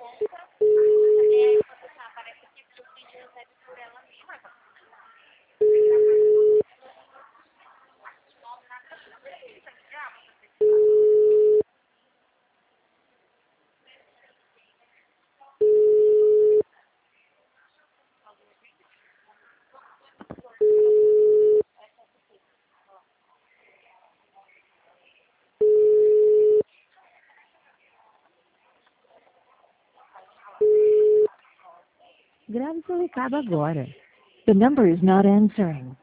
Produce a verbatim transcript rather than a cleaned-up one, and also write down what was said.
Grave seu recado agora. The number is not answering.